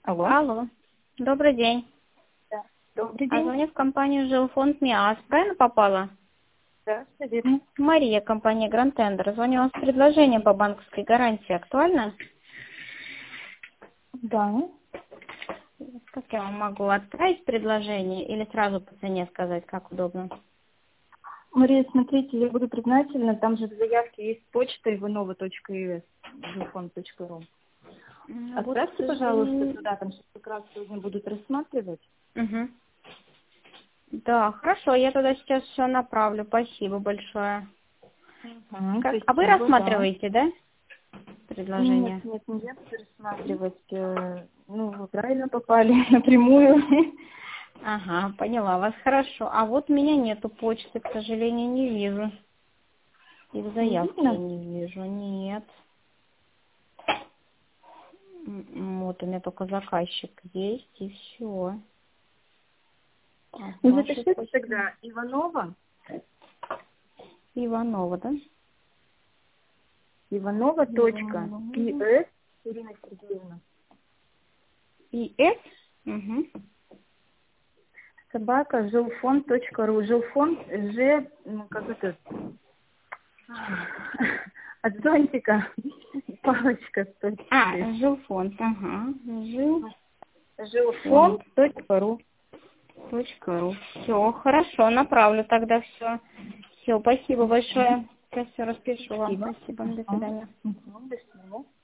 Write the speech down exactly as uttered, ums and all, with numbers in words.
Алло. Алло. Добрый день. Да. Добрый А день. звоню в компанию Жилфонд МИАС. Правильно попала? Да, все верно. Мария, компания Grand Tender. Звоню вам с предложением по банковской гарантии. Актуально? Да. Как я вам могу отправить предложение или сразу по цене сказать, как удобно? Мария, смотрите, я буду признательна. Там же в заявке есть почта иванова точка ю эс, жилфонд точка ру. Ну, вот, к Отправьте, пожалуйста, сожалению. туда, там сейчас как раз сегодня будут рассматривать. Мгм. Да, хорошо, я туда сейчас все направлю. Спасибо большое. Угу, Как? А вы спасибо, да. рассматриваете, да, Нет, предложение? нет, не я буду рассматривать. э, Ну, вы правильно попали напрямую. Ага, поняла вас, хорошо. А вот меня нету почты, к сожалению, не вижу. И в Не заявке я видно? не вижу, нет. М, Вот у меня только заказчик есть, и все. А Ну, вашей запишите почты тогда Иванова, Иванова, да? Иванова точка Иванова. ПС, Ирина Сергеевна. И С? Угу. Собака жилфонд точка ру. Жилфонд Ж, ну, как это, от зонтика палочка стоит. А, жилфонд, ага. Жилфонд Жилфонд точка ру. точка ру. Все, хорошо, направлю тогда все. Все, спасибо большое. Сейчас все распишу вам. Спасибо. Спасибо, до Ага. свидания. Мгм, до свидания.